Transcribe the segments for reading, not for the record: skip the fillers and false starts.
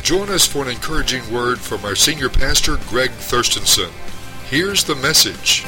Join us for an encouraging word from our senior pastor, Greg Thurstonson. Here's the message.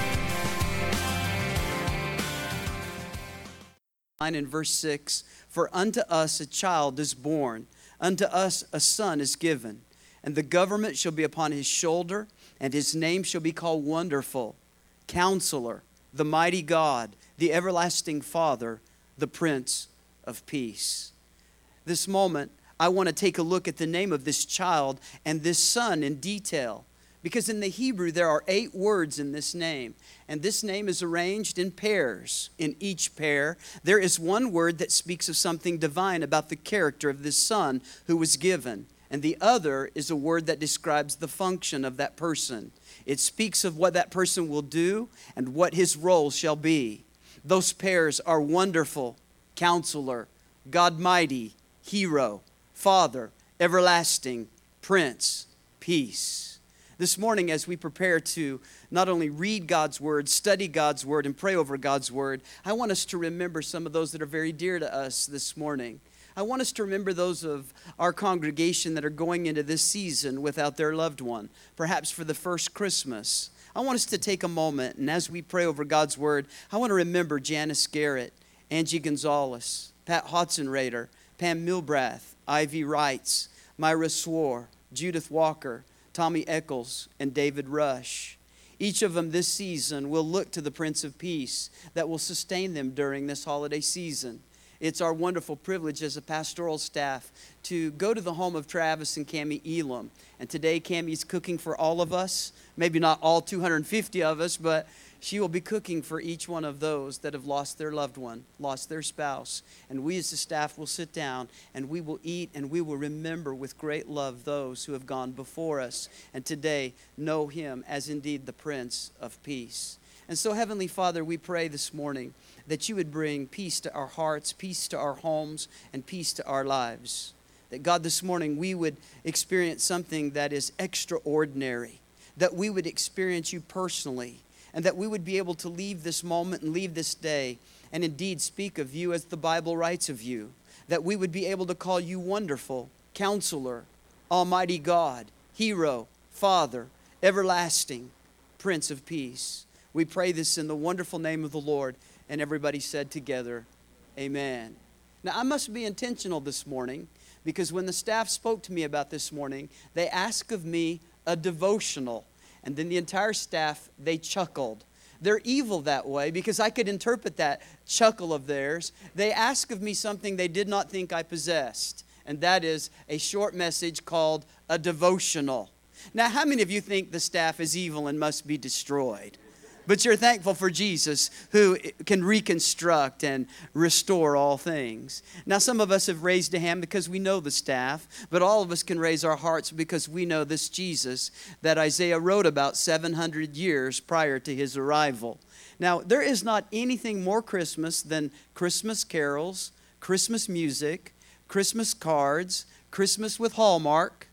In verse 6, "For unto us a child is born, unto us a son is given, and the government shall be upon his shoulder, and his name shall be called Wonderful, Counselor, the Mighty God, the Everlasting Father, the Prince of Peace." This moment, I want to take a look at the name of this child and this son in detail. Because in the Hebrew, there are 8 words in this name. And this name is arranged in pairs. In each pair, there is one word that speaks of something divine about the character of this son who was given. And the other is a word that describes the function of that person. It speaks of what that person will do and what his role shall be. Those pairs are Wonderful, Counselor, God Mighty, Hero, Father, Everlasting, Prince, Peace. This morning, as we prepare to not only read God's Word, study God's Word, and pray over God's Word, I want us to remember some of those that are very dear to us this morning. I want us to remember those of our congregation that are going into this season without their loved one, perhaps for the first Christmas. I want us to take a moment, and as we pray over God's Word, I want to remember Janice Garrett, Angie Gonzalez, Pat Hodson-Rader, Pam Milbrath, Ivy Wrights, Myra Swore, Judith Walker, Tommy Eccles, and David Rush. Each of them this season will look to the Prince of Peace that will sustain them during this holiday season. It's our wonderful privilege as a pastoral staff to go to the home of Travis and Cammie Elam. And today Cammie's cooking for all of us. Maybe not all 250 of us, but she will be cooking for each one of those that have lost their loved one, lost their spouse. And we as the staff will sit down and we will eat and we will remember with great love those who have gone before us. And today know him as indeed the Prince of Peace. And so, Heavenly Father, we pray this morning that you would bring peace to our hearts, peace to our homes, and peace to our lives. That, God, this morning we would experience something that is extraordinary. That we would experience you personally. And that we would be able to leave this moment and leave this day and indeed speak of you as the Bible writes of you. That we would be able to call you Wonderful, Counselor, Almighty God, Hero, Father, Everlasting, Prince of Peace. We pray this in the wonderful name of the Lord. And everybody said together, amen. Now, I must be intentional this morning because when the staff spoke to me about this morning, they asked of me a devotional. And then the entire staff, they chuckled. They're evil that way because I could interpret that chuckle of theirs. They asked of me something they did not think I possessed. And that is a short message called a devotional. Now, how many of you think the staff is evil and must be destroyed? But you're thankful for Jesus who can reconstruct and restore all things. Now, some of us have raised a hand because we know the staff, but all of us can raise our hearts because we know this Jesus that Isaiah wrote about 700 years prior to his arrival. Now, there is not anything more Christmas than Christmas carols, Christmas music, Christmas cards, Christmas with Hallmark.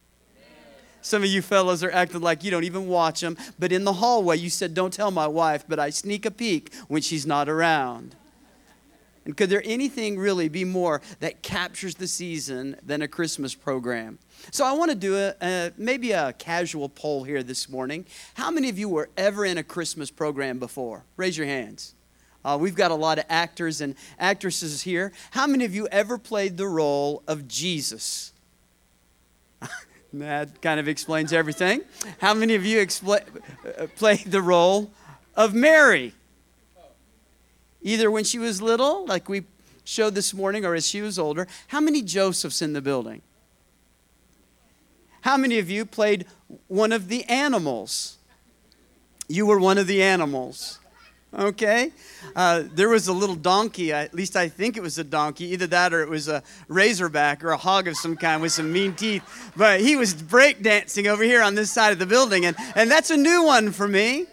Some of you fellas are acting like you don't even watch them. But in the hallway, you said, don't tell my wife, but I sneak a peek when she's not around. And could there anything really be more that captures the season than a Christmas program? So I want to do maybe a casual poll here this morning. How many of you were ever in a Christmas program before? Raise your hands. We've got a lot of actors and actresses here. How many of you ever played the role of Jesus? That kind of explains everything. How many of you played the role of Mary? Either when she was little, like we showed this morning, or as she was older. How many Josephs in the building? How many of you played one of the animals? You were one of the animals. Okay. There was a little donkey, at least I think it was a donkey, either that or it was a razorback or a hog of some kind with some mean teeth. But he was breakdancing over here on this side of the building, and that's a new one for me.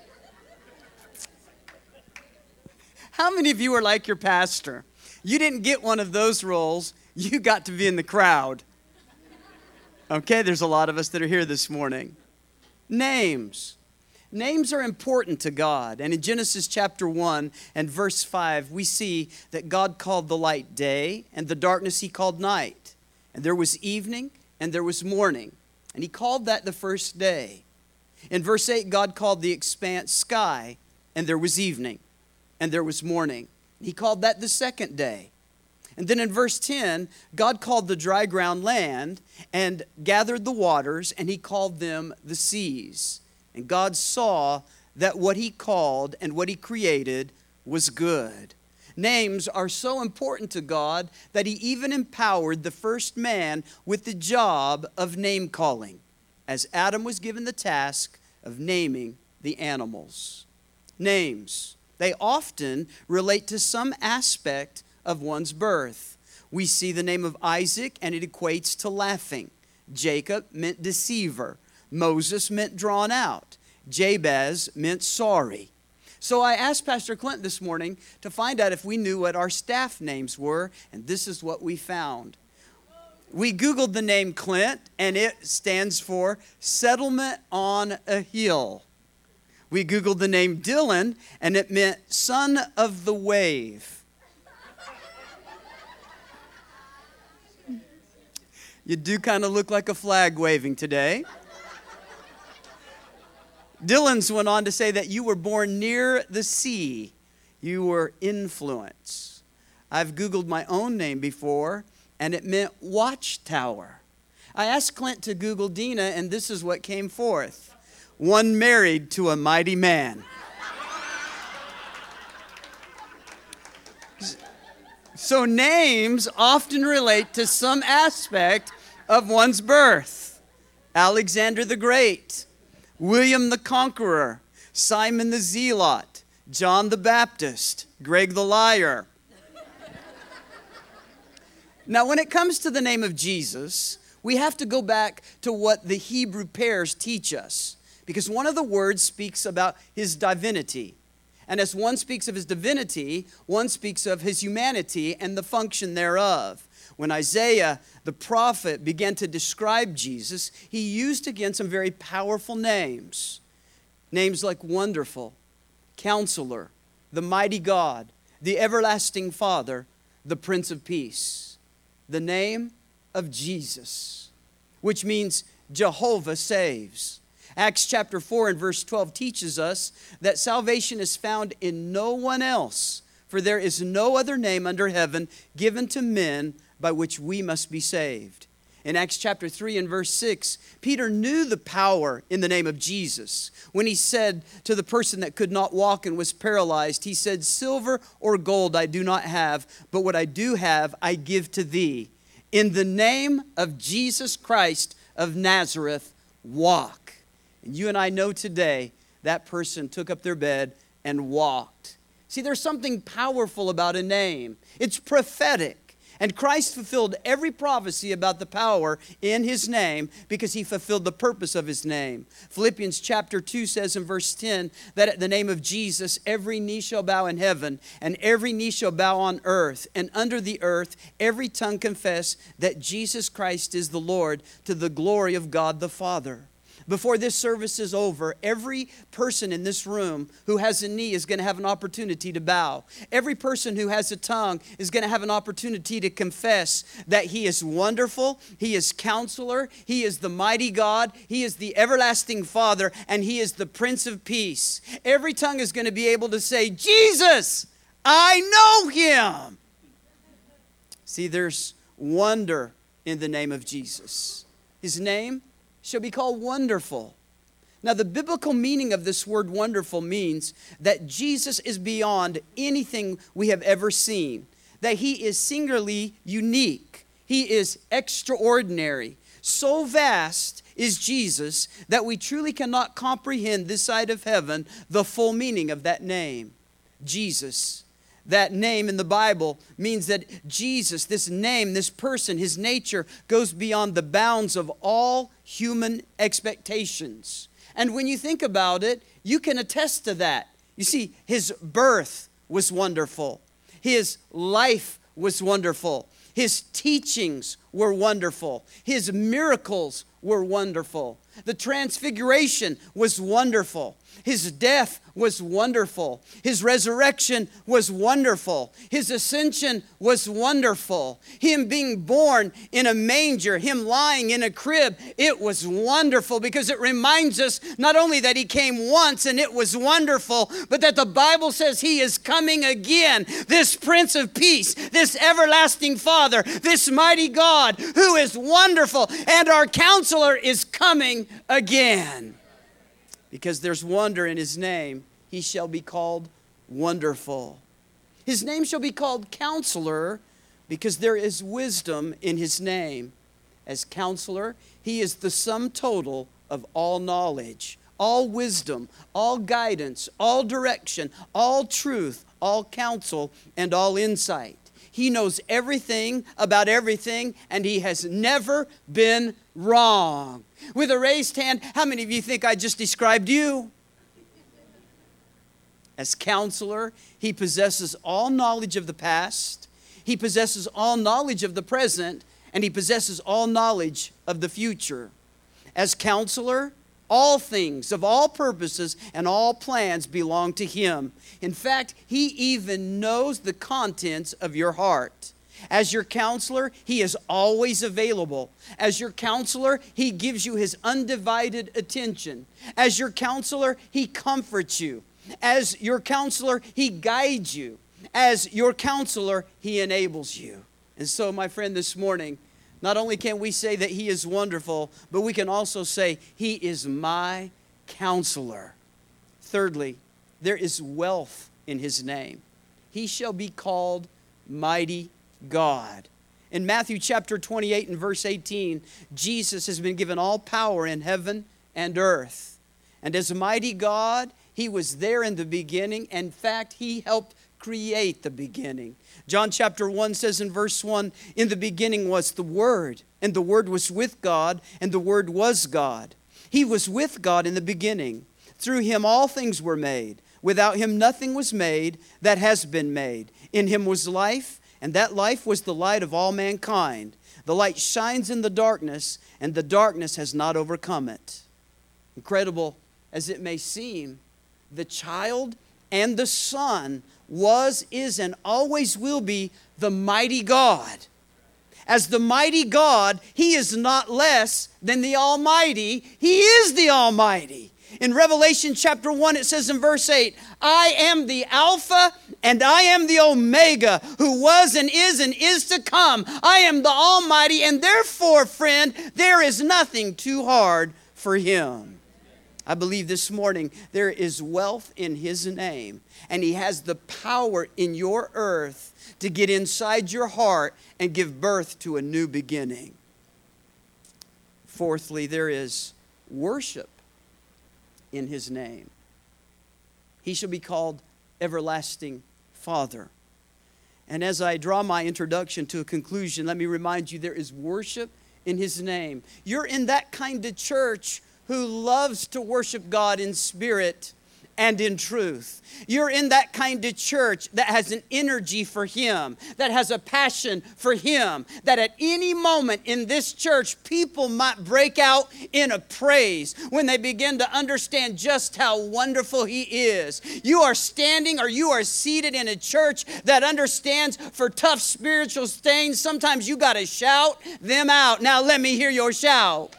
How many of you are like your pastor? You didn't get one of those roles, you got to be in the crowd. Okay, there's a lot of us that are here this morning. Names. Names are important to God. And in Genesis chapter 1 and verse 5, we see that God called the light day, and the darkness he called night. And there was evening, and there was morning. And he called that the first day. In verse 8, God called the expanse sky, and there was evening, and there was morning. He called that the second day. And then in verse 10, God called the dry ground land and gathered the waters, and he called them the seas. And God saw that what he called and what he created was good. Names are so important to God that he even empowered the first man with the job of name calling, as Adam was given the task of naming the animals. Names, they often relate to some aspect of one's birth. We see the name of Isaac and it equates to laughing. Jacob meant deceiver. Moses meant drawn out. Jabez meant sorry. So I asked Pastor Clint this morning to find out if we knew what our staff names were, and this is what we found. We Googled the name Clint, and it stands for Settlement on a Hill. We Googled the name Dylan, and it meant Son of the Wave. You do kind of look like a flag waving today. Dylan's went on to say that you were born near the sea. You were influence. I've Googled my own name before, and it meant watchtower. I asked Clint to Google Dina, and this is what came forth. One married to a mighty man. So names often relate to some aspect of one's birth. Alexander the Great, William the Conqueror, Simon the Zealot, John the Baptist, Greg the Liar. Now, when it comes to the name of Jesus, we have to go back to what the Hebrew pairs teach us, because one of the words speaks about his divinity. And as one speaks of his divinity, one speaks of his humanity and the function thereof. When Isaiah, the prophet, began to describe Jesus, he used again some very powerful names. Names like Wonderful, Counselor, the Mighty God, the Everlasting Father, the Prince of Peace. The name of Jesus, which means Jehovah saves. Acts chapter 4 and verse 12 teaches us that salvation is found in no one else, for there is no other name under heaven given to men by which we must be saved. In Acts chapter 3 and verse 6, Peter knew the power in the name of Jesus. When he said to the person that could not walk and was paralyzed, he said, "Silver or gold I do not have, but what I do have I give to thee. In the name of Jesus Christ of Nazareth, walk." And you and I know today that person took up their bed and walked. See, there's something powerful about a name. It's prophetic. And Christ fulfilled every prophecy about the power in his name because he fulfilled the purpose of his name. Philippians chapter 2 says in verse 10 that at the name of Jesus, every knee shall bow in heaven and every knee shall bow on earth, and under the earth every tongue confess that Jesus Christ is the Lord, to the glory of God the Father. Before this service is over, every person in this room who has a knee is going to have an opportunity to bow. Every person who has a tongue is going to have an opportunity to confess that he is wonderful, he is counselor, he is the mighty God, he is the everlasting Father, and he is the Prince of Peace. Every tongue is going to be able to say, "Jesus, I know him." See, there's wonder in the name of Jesus. His name shall be called Wonderful. Now, the biblical meaning of this word wonderful means that Jesus is beyond anything we have ever seen, that he is singularly unique. He is extraordinary. So vast is Jesus that we truly cannot comprehend this side of heaven the full meaning of that name, Jesus. That name in the Bible means that Jesus, this name, this person, his nature goes beyond the bounds of all human expectations. And when you think about it, you can attest to that. You see, his birth was wonderful. His life was wonderful. His teachings were wonderful. His miracles were wonderful. The transfiguration was wonderful. His death was wonderful. His resurrection was wonderful. His ascension was wonderful. Him being born in a manger, him lying in a crib, it was wonderful because it reminds us not only that he came once and it was wonderful, but that the Bible says he is coming again. This Prince of Peace, this everlasting Father, this mighty God who is wonderful, and our Counselor is coming again. Because there's wonder in his name, he shall be called Wonderful. His name shall be called Counselor because there is wisdom in his name. As Counselor, he is the sum total of all knowledge, all wisdom, all guidance, all direction, all truth, all counsel, and all insight. He knows everything about everything, and he has never been wrong. With a raised hand, how many of you think I just described you? As Counselor, he possesses all knowledge of the past, he possesses all knowledge of the present, and he possesses all knowledge of the future. As Counselor, all things of all purposes and all plans belong to him. In fact, he even knows the contents of your heart. As your Counselor, he is always available. As your Counselor, he gives you his undivided attention. As your Counselor, he comforts you. As your Counselor, he guides you. As your Counselor, he enables you. And so, my friend, this morning, not only can we say that he is wonderful, but we can also say he is my Counselor. Thirdly, there is wealth in his name. He shall be called Mighty God. In Matthew chapter 28 and verse 18, Jesus has been given all power in heaven and earth. And as a mighty God, he was there in the beginning. In fact, he helped create the beginning. John chapter 1 says in verse 1, in the beginning was the Word, and the Word was with God, and the Word was God. He was with God in the beginning. Through him all things were made. Without him nothing was made that has been made. In him was life, and that life was the light of all mankind. The light shines in the darkness, and the darkness has not overcome it. Incredible as it may seem, the child and the Son was, is, and always will be the mighty God. As the mighty God, he is not less than the Almighty. He is the Almighty. In Revelation chapter 1, it says in verse 8, I am the Alpha and I am the Omega, who was and is to come. I am the Almighty, and therefore, friend, there is nothing too hard for him. I believe this morning there is wealth in his name, and he has the power in your earth to get inside your heart and give birth to a new beginning. Fourthly, there is worship in his name. He shall be called Everlasting Father. And as I draw my introduction to a conclusion, let me remind you there is worship in his name. You're in that kind of church who loves to worship God in spirit and in truth. You're in that kind of church that has an energy for him, that has a passion for him, that at any moment in this church, people might break out in a praise when they begin to understand just how wonderful he is. You are standing or you are seated in a church that understands for tough spiritual things, sometimes you got to shout them out. Now let me hear your shout.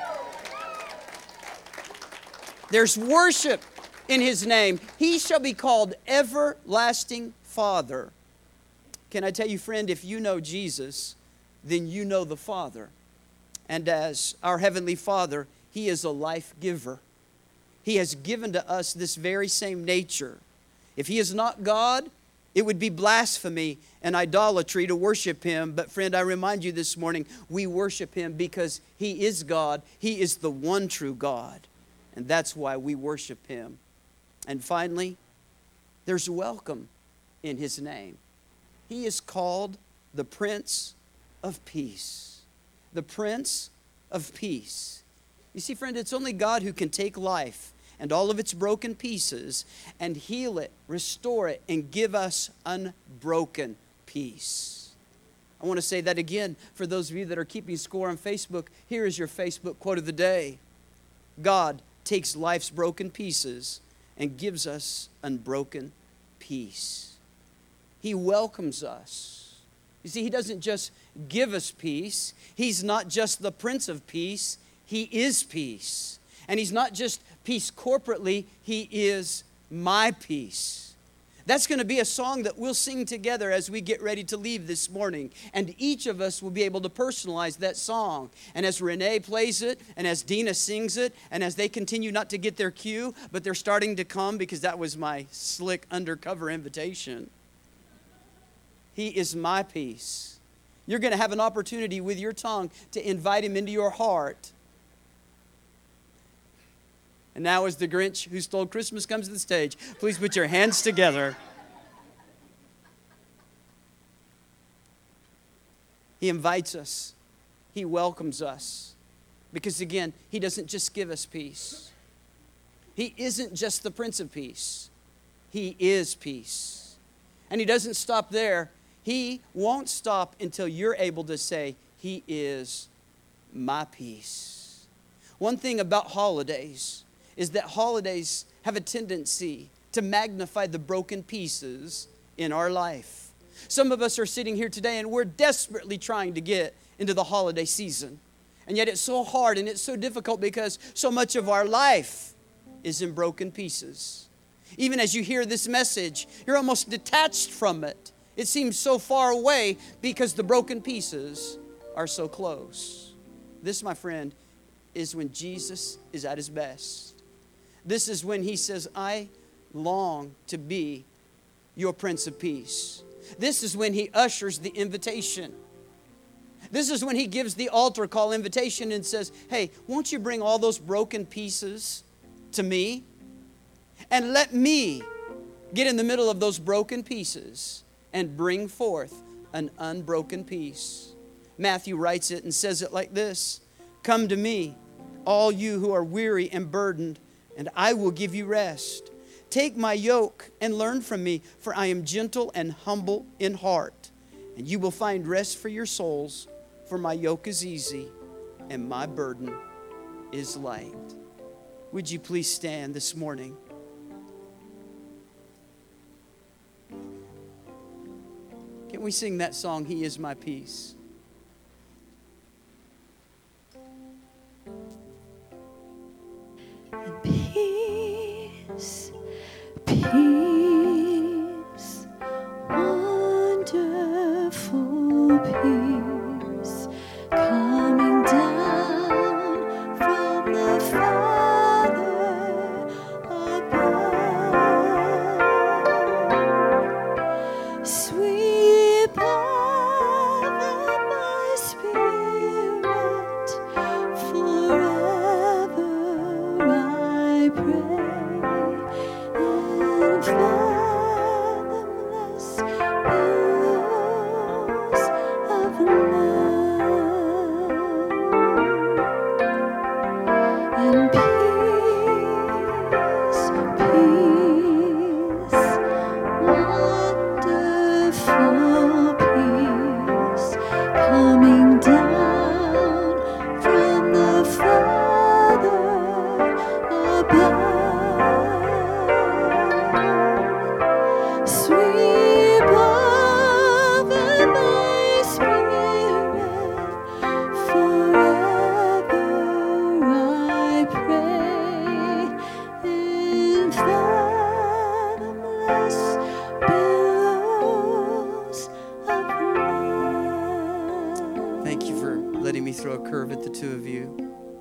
There's worship in his name. He shall be called Everlasting Father. Can I tell you, friend, if you know Jesus, then you know the Father. And as our Heavenly Father, he is a life giver. He has given to us this very same nature. If he is not God, it would be blasphemy and idolatry to worship him. But friend, I remind you this morning, we worship him because he is God. He is the one true God. And that's why we worship him. And finally, there's welcome in his name. He is called the Prince of Peace. The Prince of Peace. You see, friend, it's only God who can take life and all of its broken pieces and heal it, restore it, and give us unbroken peace. I want to say that again for those of you that are keeping score on Facebook. Here is your Facebook quote of the day. God takes life's broken pieces and gives us unbroken peace. He welcomes us. You see, He doesn't just give us peace. He's not just the Prince of Peace. He is peace. And He's not just peace corporately. He is my peace. That's going to be a song that we'll sing together as we get ready to leave this morning. And each of us will be able to personalize that song. And as Renee plays it, and as Dina sings it, and as they continue not to get their cue, but they're starting to come because that was my slick undercover invitation. He is my peace. You're going to have an opportunity with your tongue to invite Him into your heart. And now as the Grinch who stole Christmas comes to the stage, please put your hands together. He invites us. He welcomes us. Because again, He doesn't just give us peace. He isn't just the Prince of Peace. He is peace. And He doesn't stop there. He won't stop until you're able to say, He is my peace. One thing about holidays is that holidays have a tendency to magnify the broken pieces in our life. Some of us are sitting here today and we're desperately trying to get into the holiday season. And yet it's so hard and it's so difficult because so much of our life is in broken pieces. Even as you hear this message, you're almost detached from it. It seems so far away because the broken pieces are so close. This, my friend, is when Jesus is at His best. This is when He says, I long to be your Prince of Peace. This is when He ushers the invitation. This is when He gives the altar call invitation and says, hey, won't you bring all those broken pieces to me? And let me get in the middle of those broken pieces and bring forth an unbroken peace. Matthew writes it and says it like this. Come to me, all you who are weary and burdened, and I will give you rest. Take my yoke and learn from me, for I am gentle and humble in heart, and you will find rest for your souls, for my yoke is easy and my burden is light. Would you please stand this morning? Can we sing that song, He is my peace? Peace, peace, wonderful peace, coming down from the Father above. Sweet love of my spirit, forever I pray, and fathomless billows of love, and peace, peace, wonderful peace, coming down from the Father above. Sweet love of my spirit, forever I pray, in fathomless billows of love. Thank you for letting me throw a curve at the two of you.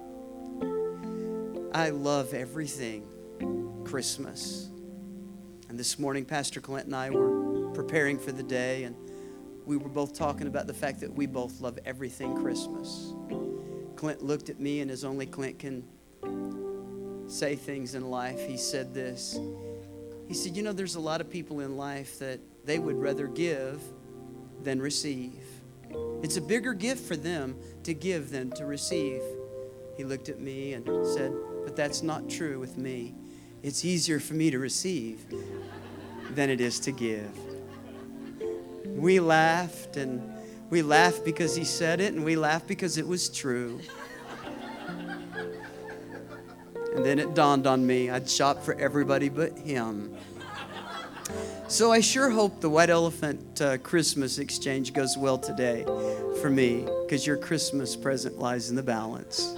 I love everything Christmas. And this morning, Pastor Clint and I were preparing for the day, and we were both talking about the fact that we both love everything Christmas. Clint looked at me, and as only Clint can say things in life, he said this. He said, you know, there's a lot of people in life that they would rather give than receive. It's a bigger gift for them to give than to receive. He looked at me and said, but that's not true with me. It's easier for me to receive than it is to give. We laughed and We laughed because he said it, and we laughed because it was true. And then it dawned on me, I'd shop for everybody but him. So I sure hope the White Elephant Christmas exchange goes well today for me, because your Christmas present lies in the balance.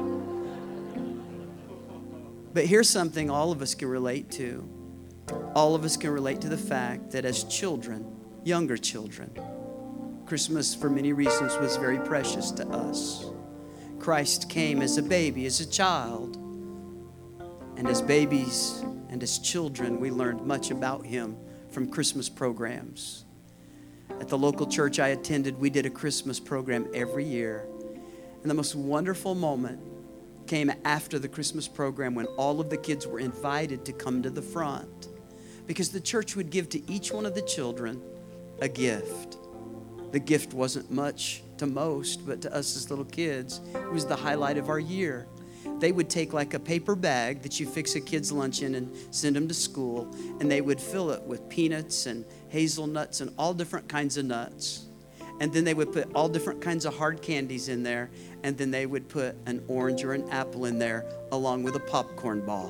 But here's something all of us can relate to. All of us can relate to the fact that as children, younger children, Christmas, for many reasons, was very precious to us. Christ came as a baby, as a child. And as babies and as children, we learned much about him from Christmas programs. At the local church I attended, we did a Christmas program every year. And the most wonderful moment came after the Christmas program when all of the kids were invited to come to the front, because the church would give to each one of the children a gift. The gift wasn't much to most, but to us as little kids, it was the highlight of our year. They would take like a paper bag that you fix a kid's lunch in and send them to school, and they would fill it with peanuts and hazelnuts and all different kinds of nuts. And then they would put all different kinds of hard candies in there, and then they would put an orange or an apple in there along with a popcorn ball.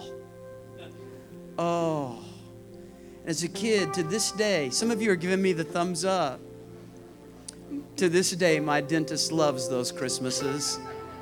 Oh, as a kid, to this day, some of you are giving me the thumbs up. To this day, my dentist loves those Christmases.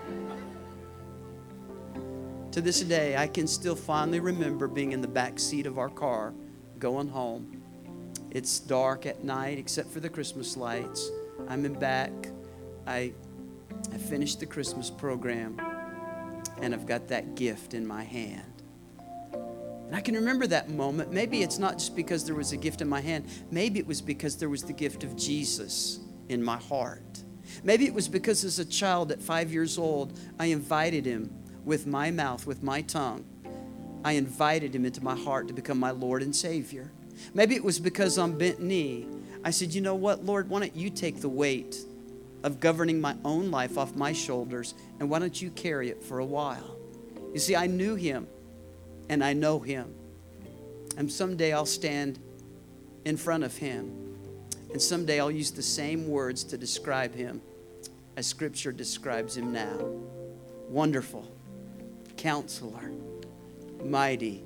To this day, I can still fondly remember being in the back seat of our car going home. It's dark at night except for the Christmas lights. I'm in back. I finished the Christmas program, and I've got that gift in my hand. And I can remember that moment. Maybe it's not just because there was a gift in my hand. Maybe it was because there was the gift of Jesus in my heart. Maybe it was because as a child at 5 years old, I invited him with my mouth, with my tongue. I invited him into my heart to become my Lord and Savior. Maybe it was because on bent knee, I said, you know what, Lord, why don't you take the weight of governing my own life off my shoulders, and why don't you carry it for a while? You see, I knew him, and I know him. And someday I'll stand in front of him, and someday I'll use the same words to describe him as Scripture describes him now. Wonderful, Counselor, Mighty.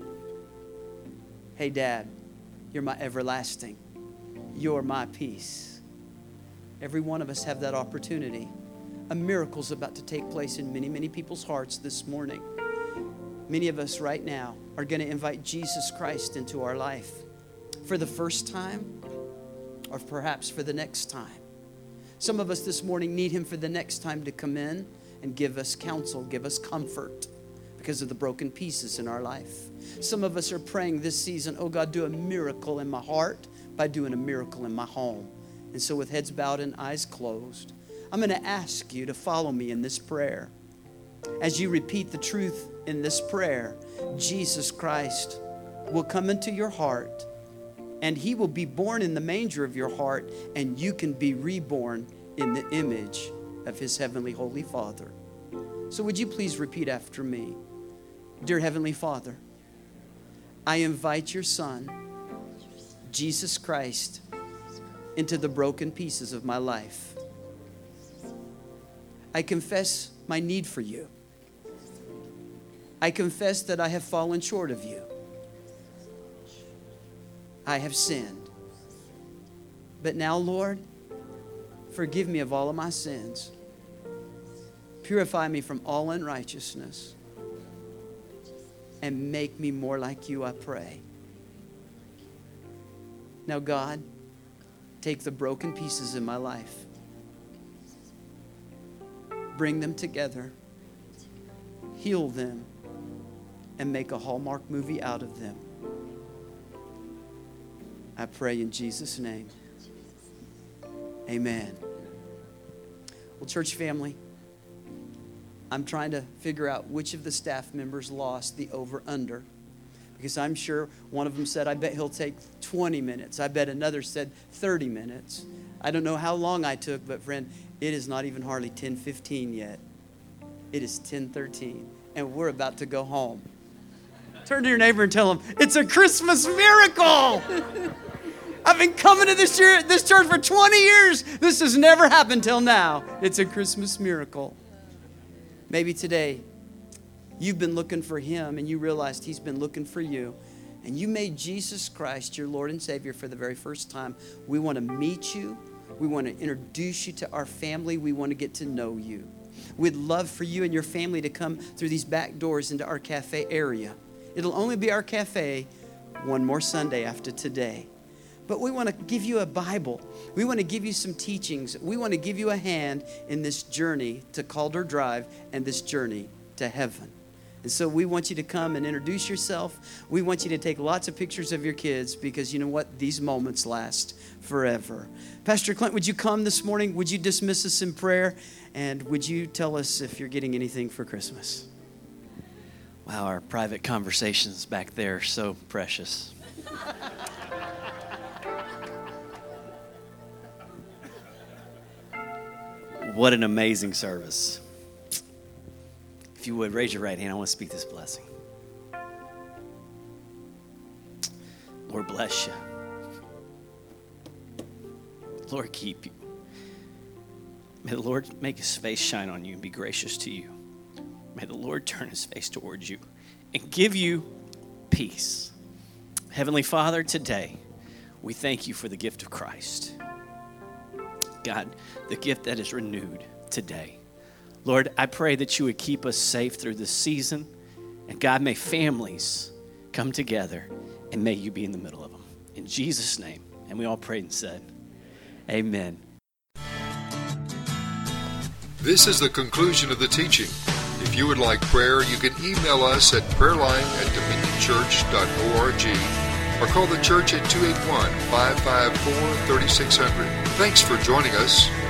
Hey, Dad, you're my everlasting. You're my peace. Every one of us have that opportunity. A miracle's about to take place in many, many people's hearts this morning. Many of us right now are going to invite Jesus Christ into our life for the first time, or perhaps for the next time. Some of us this morning need him for the next time to come in and give us counsel, give us comfort because of the broken pieces in our life. Some of us are praying this season, oh God, do a miracle in my heart by doing a miracle in my home. And so with heads bowed and eyes closed, I'm going to ask you to follow me in this prayer. As you repeat the truth in this prayer, Jesus Christ will come into your heart, and he will be born in the manger of your heart, and you can be reborn in the image of his heavenly holy Father. So would you please repeat after me? Dear Heavenly Father, I invite your Son, Jesus Christ, into the broken pieces of my life. I confess my need for you. I confess that I have fallen short of you. I have sinned. But now, Lord, forgive me of all of my sins. Purify me from all unrighteousness. And make me more like you, I pray. Now, God, take the broken pieces in my life. Bring them together. Heal them. And make a Hallmark movie out of them. I pray in Jesus' name. Amen. Well, church family, I'm trying to figure out which of the staff members lost the over-under. Because I'm sure one of them said, I bet he'll take 20 minutes. I bet another said 30 minutes. I don't know how long I took, but friend, it is not even hardly 10:15 yet. It is 10:13, and we're about to go home. Turn to your neighbor and tell him, it's a Christmas miracle. I've been coming to this church for 20 years. This has never happened till now. It's a Christmas miracle. Maybe today you've been looking for him and you realized he's been looking for you. And you made Jesus Christ your Lord and Savior for the very first time. We want to meet you. We want to introduce you to our family. We want to get to know you. We'd love for you and your family to come through these back doors into our cafe area. It'll only be our cafe one more Sunday after today. But we want to give you a Bible. We want to give you some teachings. We want to give you a hand in this journey to Calder Drive and this journey to heaven. And so we want you to come and introduce yourself. We want you to take lots of pictures of your kids because you know what? These moments last forever. Pastor Clint, would you come this morning? Would you dismiss us in prayer? And would you tell us if you're getting anything for Christmas? Wow, our private conversations back there are so precious. What an amazing service. If you would, raise your right hand. I want to speak this blessing. Lord, bless you. Lord, keep you. May the Lord make his face shine on you and be gracious to you. May the Lord turn his face towards you and give you peace. Heavenly Father, today we thank you for the gift of Christ. God, the gift that is renewed today. Lord, I pray that you would keep us safe through this season. And God, may families come together and may you be in the middle of them. In Jesus' name. And we all prayed and said, amen. This is the conclusion of the teaching. If you would like prayer, you can email us at prayerline@dominionchurch.org or call the church at 281-554-3600. Thanks for joining us.